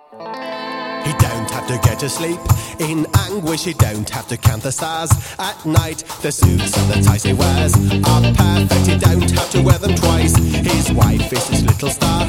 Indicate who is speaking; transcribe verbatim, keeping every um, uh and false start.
Speaker 1: He don't have to get to sleep in anguish. He don't have to count the stars at night. The suits and the ties he wears are perfect. He don't have to wear them twice. His wife is his little star.